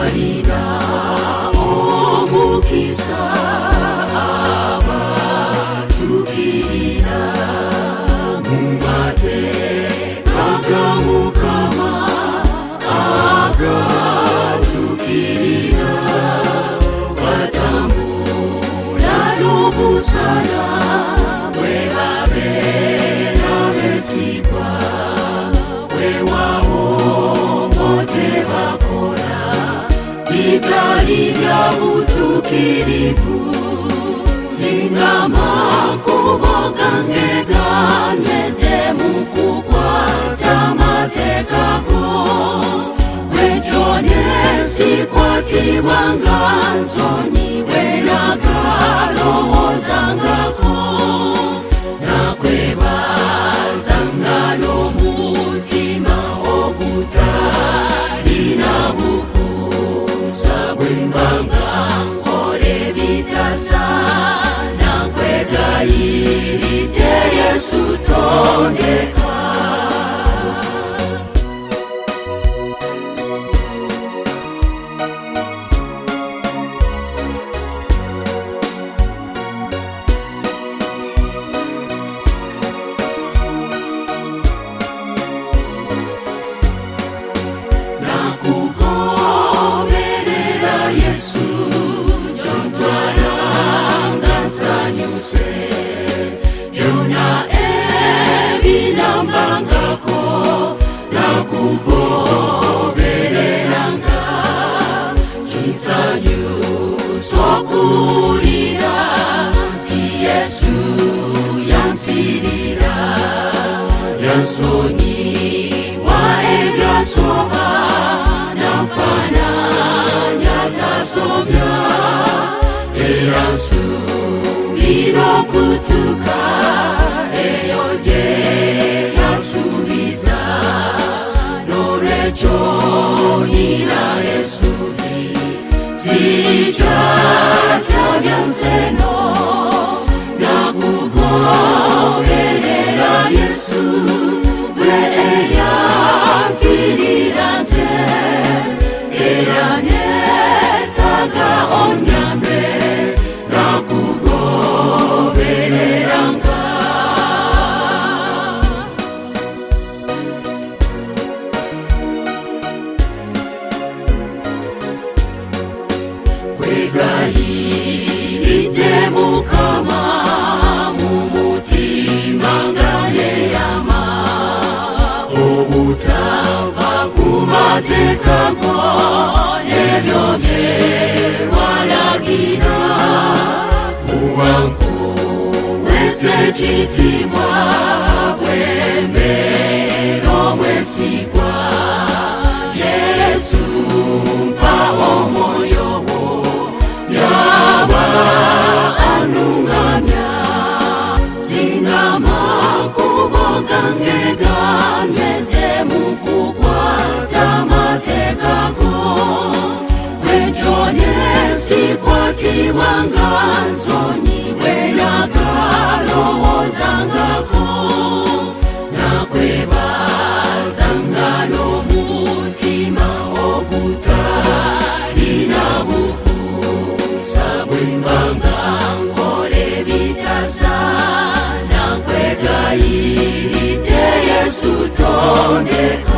Talina omukisa aba tukirina mumate kagamukama aga tukirina watambula n'obusana bwebabera besigwa wewawo bote bakola bitali bya butukirivu zingama kubogange ganwede mukukwata matekago wejone sikwatibwanga nsonyi wenakalowoozangako nakwebazanga n'omutima ogutalina bukusa bwembanga nkole bitasa nakwegayiride Yesu tondeka. Yona ebinambangako nakugobereranga chisanyu sokulira ti Yesu yamfirira yansonyi wa ebyasoba namfana nyatasobya eransu kutuka eyoje yasubiza norecho nina Yesubi zichata byanseno nakugoberera Yesu we eyamfiriranze eranetaga onyambe nakugobereranga kwegayiride mukama mumutima nganeyama obutava kumatekago nebyo byewalagira kubanku wese chitimwa bwembero mwesigwa Yesu mpa omwoyo wo yaba anungamya zingama kubogange ganwede mukukwata matekago wejone sikwatibwanga nsonyi wenakalowoozangako nakwebazanga n'omutima ogutalina bukusa bwembanga nkole bitasa nakwegayiride Yesu tondeka.